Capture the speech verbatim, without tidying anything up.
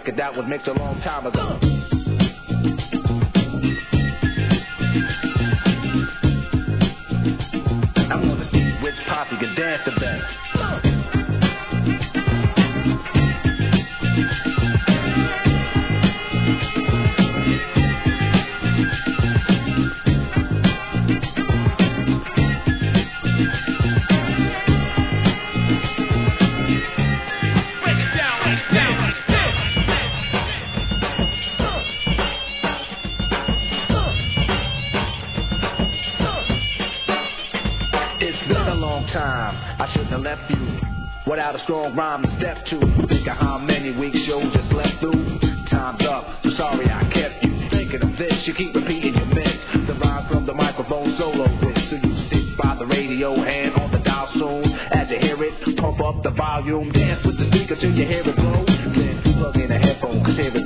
record that was mixed a long time ago. I wanna see which posse can dance the best. I shouldn't have left you without a strong rhyme to step to. Think of how many weeks shows just left through. Time's up, I'm sorry I kept you thinking of this. You keep repeating your miss. The rhyme from the microphone solo with. So you sit by the radio and on the dial soon. As you hear it, pump up the volume. Dance with the speaker till you hear it blow. Then plug in a headphone, cause here it